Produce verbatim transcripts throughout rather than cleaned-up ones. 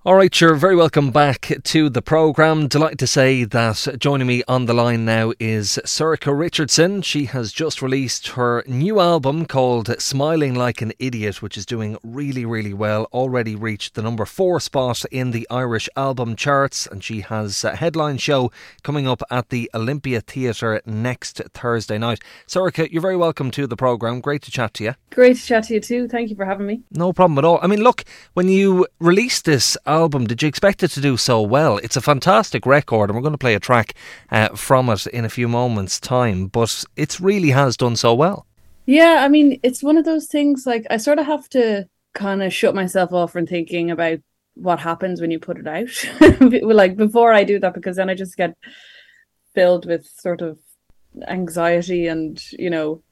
All right, you're very welcome back to the programme. Delighted to say that joining me on the line now is Sorcha Richardson. She has just released her new album called Smiling Like an Idiot, which is doing really, really well. Already reached the number four spot in the Irish album charts, and she has a headline show coming up at the Olympia Theatre next Thursday night. Sorcha, you're very welcome to the programme. Great to chat to you. Great to chat to you too. Thank you for having me. No problem at all. I mean, look, when you released this album, did you expect it to do so well? It's a fantastic record, and we're going to play a track uh, from it in a few moments' time, but it really has done so well. Yeah, I mean, it's one of those things, like, I sort of have to kind of shut myself off from thinking about what happens when you put it out. Like, before I do that, because then I just get filled with sort of anxiety and, you know,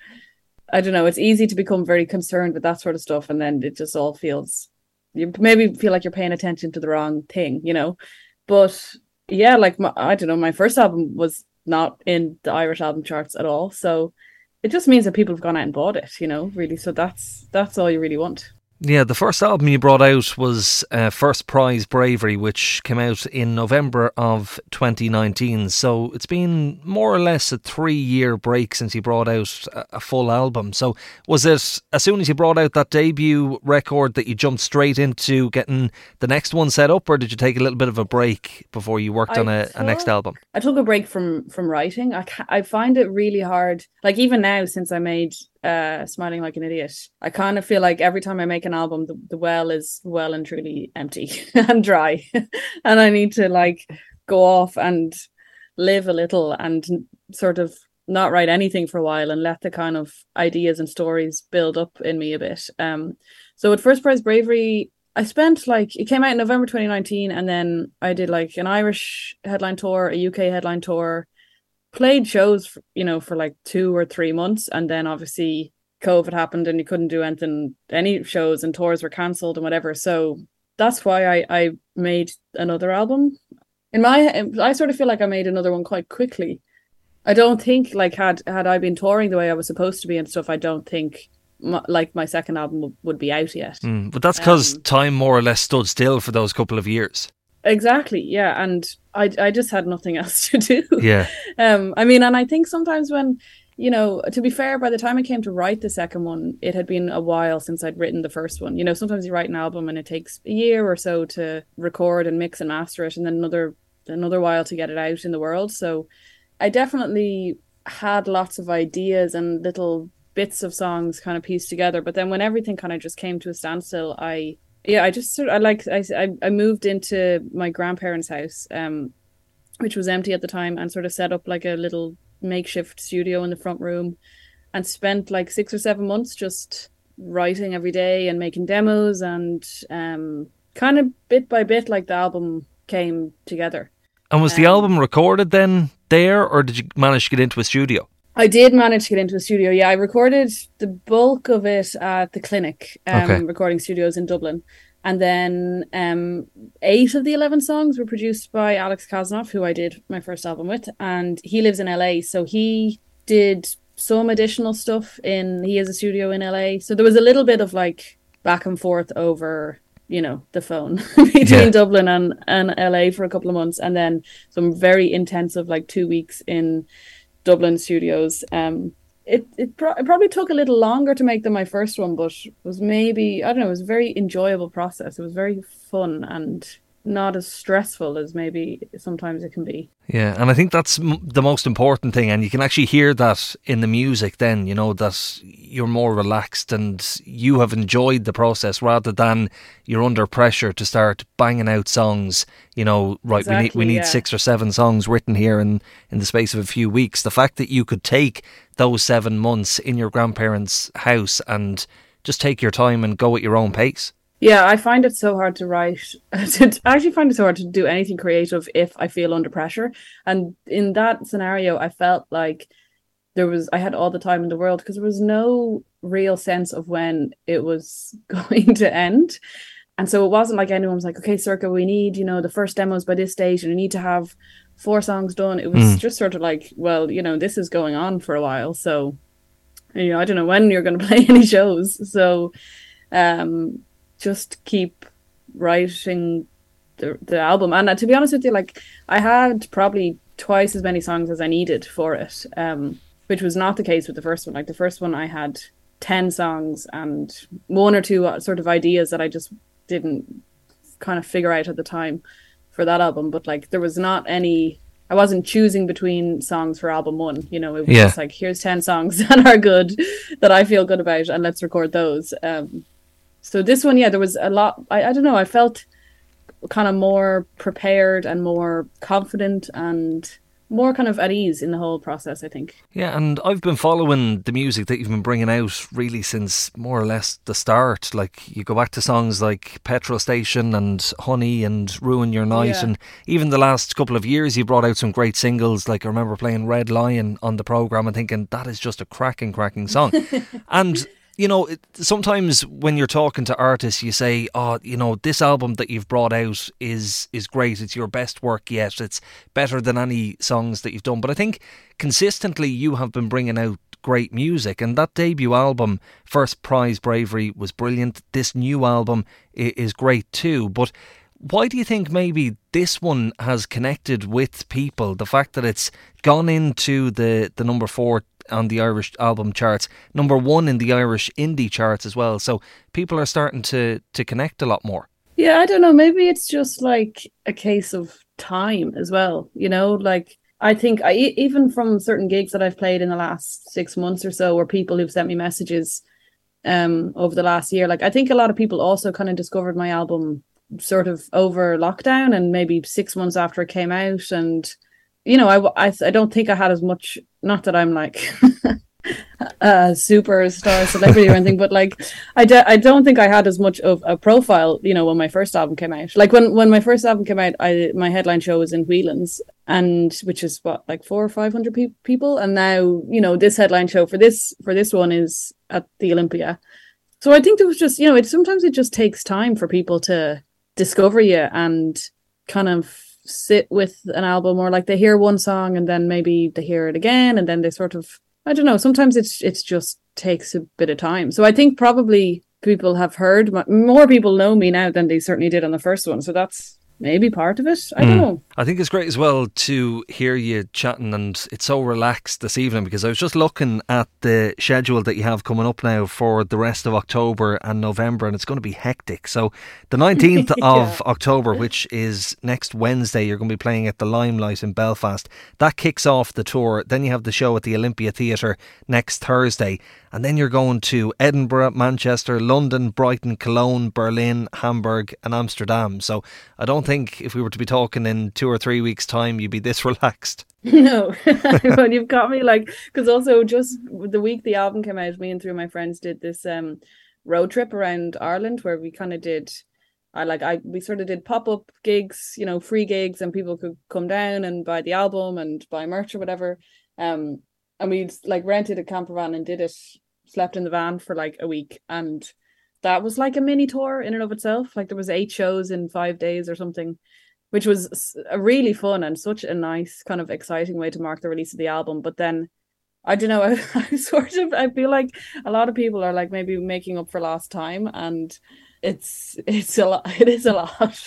I don't know, it's easy to become very concerned with that sort of stuff, and then it just all feels... you maybe feel like you're paying attention to the wrong thing, you know. But yeah, like, my, I don't know, my first album was not in the Irish album charts at all, so it just means that people have gone out and bought it, you know, really. So that's that's all you really want. Yeah, the first album you brought out was uh, First Prize Bravery, which came out in November of twenty nineteen. So it's been more or less a three-year break since you brought out a, a full album. So was it, as soon as you brought out that debut record, that you jumped straight into getting the next one set up, or did you take a little bit of a break before you worked I on a, took, a next album? I took a break from, from writing. I, I find it really hard, like even now since I made... uh Smiling Like an Idiot, I kind of feel like every time I make an album, the, the well is well and truly empty and dry, and I need to like go off and live a little and sort of not write anything for a while and let the kind of ideas and stories build up in me a bit. Um so with First Prize Bravery, I spent like, it came out in November twenty nineteen, and then I did like an Irish headline tour, a U K headline tour, played shows, you know, for like two or three months, and then obviously COVID happened and you couldn't do anything, any shows, and tours were cancelled and whatever. So that's why I, I made another album. In my, I sort of feel like I made another one quite quickly. I don't think like had had I been touring the way I was supposed to be and stuff, I don't think my, like my second album w- would be out yet. Mm, but that's because um, time more or less stood still for those couple of years. Exactly, yeah, and I I just had nothing else to do. Yeah. Um, I mean, and I think sometimes when, you know, to be fair, by the time I came to write the second one, it had been a while since I'd written the first one. You know, sometimes you write an album and it takes a year or so to record and mix and master it, and then another another while to get it out in the world. So I definitely had lots of ideas and little bits of songs kind of pieced together. But then when everything kind of just came to a standstill, I... Yeah, I just sort of, I like, I, I moved into my grandparents' house, um, which was empty at the time, and sort of set up like a little makeshift studio in the front room, and spent like six or seven months just writing every day and making demos, and um, kind of bit by bit, like the album came together. And was um, the album recorded then there, or did you manage to get into a studio? I did manage to get into a studio, yeah. I recorded the bulk of it at the Clinic um, okay. recording studios in Dublin. And then um, eight of the eleven songs were produced by Alex Kasanoff, who I did my first album with. And he lives in L A, so he did some additional stuff in... He has a studio in L A. So there was a little bit of like back and forth over, you know, the phone between yeah. Dublin and, and L A for a couple of months. And then some very intensive, like two weeks in Dublin studios. Um, it it, pro- it probably took a little longer to make than my first one, but was maybe, I don't know, it was a very enjoyable process. It was very fun and not as stressful as maybe sometimes it can be. Yeah, and I think that's m- the most important thing, and you can actually hear that in the music then, you know, that you're more relaxed and you have enjoyed the process rather than you're under pressure to start banging out songs, you know, right, exactly, we need we need yeah. six or seven songs written here in, in the space of a few weeks. The fact that you could take those seven months in your grandparents' house and just take your time and go at your own pace. Yeah, I find it so hard to write. I actually find it so hard to do anything creative if I feel under pressure. And in that scenario, I felt like there was, I had all the time in the world because there was no real sense of when it was going to end. And so it wasn't like anyone was like, okay, Sorcha, we need, you know, the first demos by this stage and we need to have four songs done. It was mm. just sort of like, well, you know, this is going on for a while. So, you know, I don't know when you're going to play any shows. So, um, just keep writing the the album. And uh, to be honest with you, like I had probably twice as many songs as I needed for it, um, which was not the case with the first one. Like the first one, I had ten songs and one or two sort of ideas that I just didn't kind of figure out at the time for that album. But like there was not any, I wasn't choosing between songs for album one, you know. It was yeah. just like, here's ten songs that are good, that I feel good about, and let's record those. Um, so this one, yeah, there was a lot, I, I don't know, I felt kind of more prepared and more confident and more kind of at ease in the whole process, I think. Yeah, and I've been following the music that you've been bringing out really since more or less the start. Like, you go back to songs like Petrol Station and Honey and Ruin Your Night, yeah. and even the last couple of years you brought out some great singles. Like, I remember playing Red Lion on the programme and thinking, that is just a cracking, cracking song. And you know, it, sometimes when you're talking to artists, you say, oh, you know, this album that you've brought out is is great. It's your best work yet. It's better than any songs that you've done. But I think consistently you have been bringing out great music. And that debut album, First Prize Bravery, was brilliant. This new album is great too. But why do you think maybe this one has connected with people? The fact that it's gone into the, the number four on the Irish album charts, number one in the Irish indie charts as well. So people are starting to, to connect a lot more. Yeah, I don't know. Maybe it's just like a case of time as well. You know, like I think I, even from certain gigs that I've played in the last six months or so, or people who've sent me messages um, over the last year, like I think a lot of people also kind of discovered my album sort of over lockdown and maybe six months after it came out. And you know, I, I, I don't think I had as much, not that I'm like a superstar celebrity or anything, but like I, de- I don't think I had as much of a profile, you know, when my first album came out. Like when, when my first album came out, I my headline show was in Whelan's, and which is what, like four or five hundred pe- people, and now, you know, this headline show for this for this one is at the Olympia. So I think there was just, you know, it sometimes it just takes time for people to discover you and kind of sit with an album, or like they hear one song and then maybe they hear it again and then they sort of, I don't know, sometimes it's it's just takes a bit of time. So I think probably people have heard, more people know me now than they certainly did on the first one, so that's maybe part of it. I don't mm. know. I think it's great as well to hear you chatting, and it's so relaxed this evening, because I was just looking at the schedule that you have coming up now for the rest of October and November, and it's going to be hectic. So the nineteenth yeah. of October, which is next Wednesday, you're going to be playing at the Limelight in Belfast. That kicks off the tour. Then you have the show at the Olympia Theatre next Thursday, and then you're going to Edinburgh, Manchester, London, Brighton, Cologne, Berlin, Hamburg and Amsterdam. So I don't think if we were to be talking in two or three weeks' time, you'd be this relaxed. No, well, you've got me like, because also just the week the album came out, me and three of my friends did this um, road trip around Ireland where we kind of did, I like, I we sort of did pop-up gigs, you know, free gigs, and people could come down and buy the album and buy merch or whatever. Um, and we like rented a camper van and did it, slept in the van for like a week, and that was like a mini tour in and of itself. Like there was eight shows in five days or something, which was a really fun and such a nice kind of exciting way to mark the release of the album. But then I don't know, I, I sort of I feel like a lot of people are like maybe making up for lost time, and it's it's a lot. It is a lot.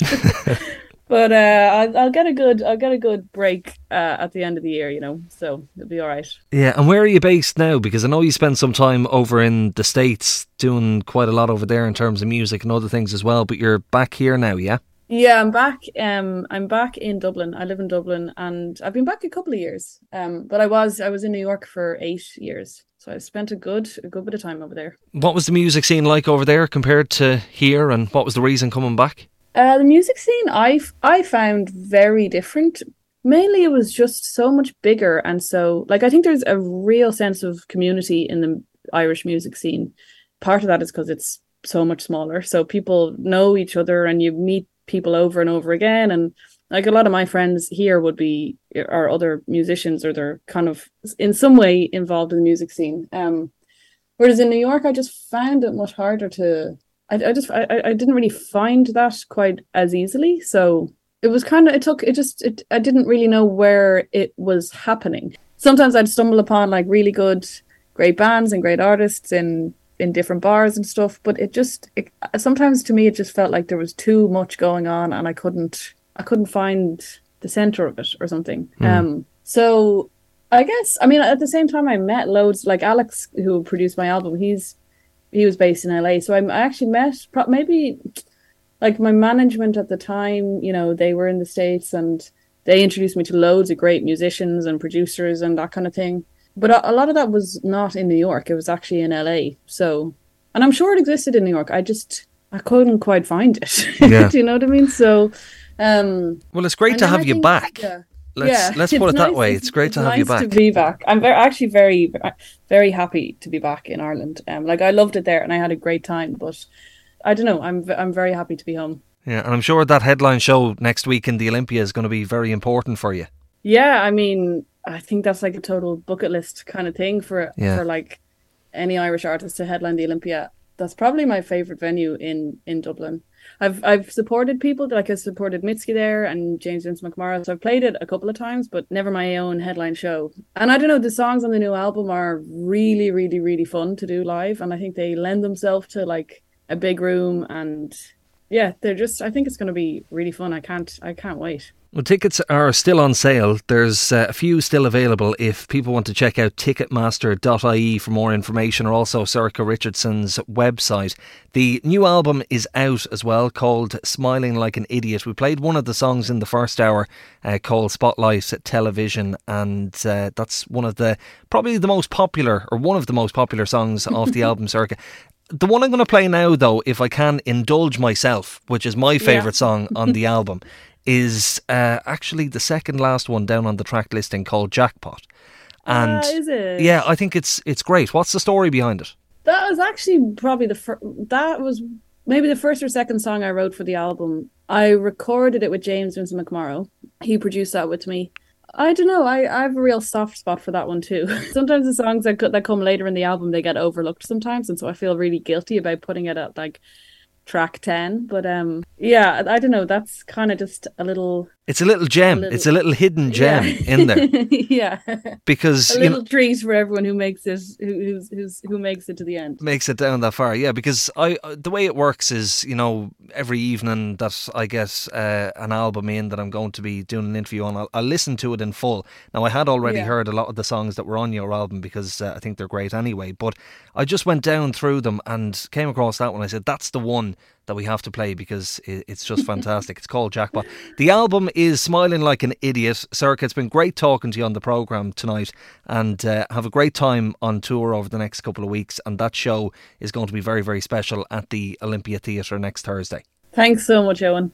But uh, I'll, I'll get a good I'll get a good break uh, at the end of the year, you know, so it'll be all right. Yeah, and where are you based now? Because I know you spent some time over in the States doing quite a lot over there in terms of music and other things as well, but you're back here now, yeah? Yeah, I'm back. Um, I'm back in Dublin. I live in Dublin, and I've been back a couple of years. Um, but I was I was in New York for eight years, so I spent a good a good bit of time over there. What was the music scene like over there compared to here, and what was the reason coming back? Uh, the music scene I I found very different. Mainly it was just so much bigger, and so like I think there's a real sense of community in the Irish music scene. Part of that is because it's so much smaller, so people know each other and you meet people over and over again. And like a lot of my friends here would be are other musicians, or they're kind of in some way involved in the music scene. Um, whereas in New York, I just found it much harder to. I, I just I, I didn't really find that quite as easily. So it was kind of it took it just it I didn't really know where it was happening. Sometimes I'd stumble upon like really good, great bands and great artists in in different bars and stuff. But it just it, sometimes to me it just felt like there was too much going on, and I couldn't I couldn't find the center of it or something. Mm. Um, so I guess I mean at the same time I met loads like Alex, who produced my album. He's he was based in L A, so I, I actually met maybe like my management at the time. You know, they were in the States and they introduced me to loads of great musicians and producers and that kind of thing. But a, a lot of that was not in New York. It was actually in L A. So, and I'm sure it existed in New York. I just, I couldn't quite find it. Yeah. Do you know what I mean? So, um, well, it's great to have you think, back. Yeah. Let's, yeah. let's put it nice, that way. It's, it's great to it's have nice you back. to be back. I'm very, actually very, very happy to be back in Ireland. Um, like I loved it there and I had a great time, but I don't know. I'm, I'm very happy to be home. Yeah, and I'm sure that headline show next week in the Olympia is going to be very important for you. Yeah, I mean, I think that's like a total bucket list kind of thing for yeah. for like any Irish artist to headline the Olympia. That's probably my favourite venue in, in Dublin. I've I've supported people, like I supported Mitski there and James Vincent McMorrow, so I've played it a couple of times, but never my own headline show. And I don't know, the songs on the new album are really, really, really fun to do live, and I think they lend themselves to like a big room and... yeah, they're just, I think it's going to be really fun. I can't, I can't wait. Well, tickets are still on sale. There's uh, a few still available if people want to check out ticketmaster dot I E for more information, or also Sorcha Richardson's website. The new album is out as well, called Smiling Like an Idiot. We played one of the songs in the first hour uh, called Spotlight Television, and uh, that's one of the, probably the most popular, or one of the most popular songs off the album, Sorcha. The one I'm going to play now, though, if I can indulge myself, which is my favourite yeah. song on the album, is uh, actually the second last one down on the track listing, called Jackpot. And uh, is it? Yeah, I think it's it's great. What's the story behind it? That was actually probably the first, that was maybe the first or second song I wrote for the album. I recorded it with James Vincent McMorrow. He produced that with me. I don't know. I, I have a real soft spot for that one too. Sometimes the songs that that come later in the album, they get overlooked sometimes, and so I feel really guilty about putting it at like track ten. But um, yeah, I don't know. That's kind of just a little. It's a little gem. A little, it's a little hidden gem yeah. in there. yeah, because a little you know, treat for everyone who makes it, who who's, who's who makes it to the end. Makes it down that far, yeah. Because I, the way it works is, you know, every evening that I get uh, an album in that I'm going to be doing an interview on, I'll, I'll listen to it in full. Now, I had already yeah. heard a lot of the songs that were on your album because uh, I think they're great anyway. But I just went down through them and came across that one. I said, that's the one that we have to play because it's just fantastic. It's called Jackpot. The album is Smiling Like an Idiot. Sorcha, it's been great talking to you on the programme tonight, and uh, have a great time on tour over the next couple of weeks, and that show is going to be very, very special at the Olympia Theatre next Thursday. Thanks so much, Owen.